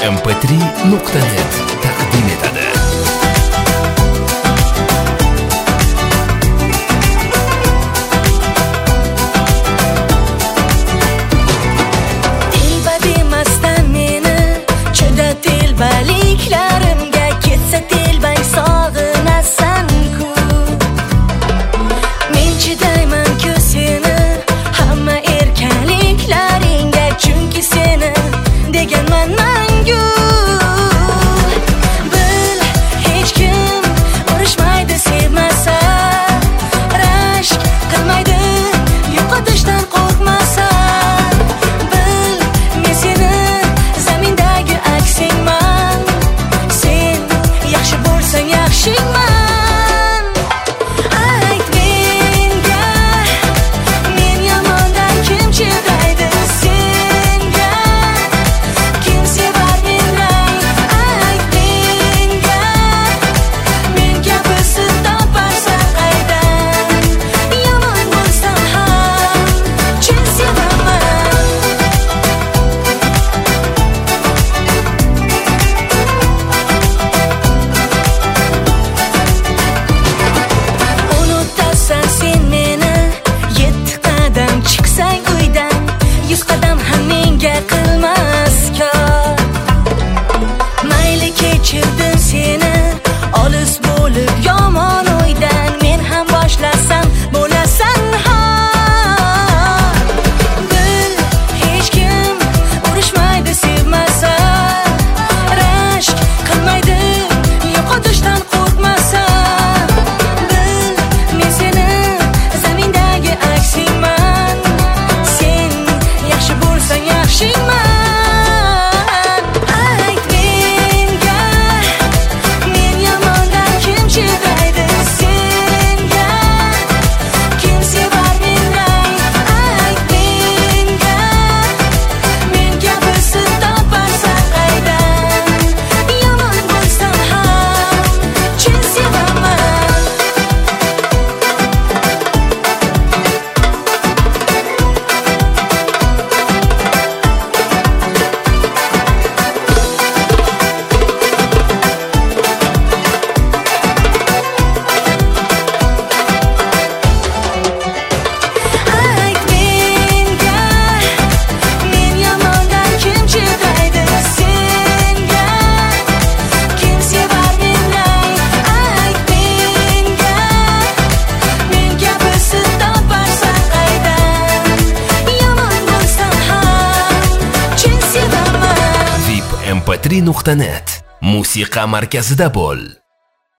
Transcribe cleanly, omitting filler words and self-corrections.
vipmp3.net taqdim etadi. Baliklarimga ketsa telbang sog'inasan-ku. Men chidayman-ku seni hamma erkaliklaringga, chunki seni deganman mangu. Bil, hech kim urushmaydi sevmasa, rashk qilmaydi yo'qotishdan qo'rqmasa. Bil, men seni zamindagi aksingman. Yaxshiman, ayt menga, men yomondan kim chidaydi senga, kim sevar mendan? Ayt menga, men kabisi toparsan qaydan? Yomon bo'lsam ham chin sevaman. Sen meni 7 qadam chiqsang uydan, 100 qadam ham menga qilmas kor. Mayli kechirdim seni olis bo'lib yomon o'ydan, men ham boshlasam bo'lasan har. Bil, hech kim urushmaydi sevmasa, rashk qilmaydi yo'qotishdan qo'rqmasa. Ayt menga, men yomondan kim chidaydi senga, kim sevar mendan? Ayt menga, men kabisi toparsan qaydan? Yomon bo'lsam ham chin sevaman. vipmp3.net musiqa markazida bo'l.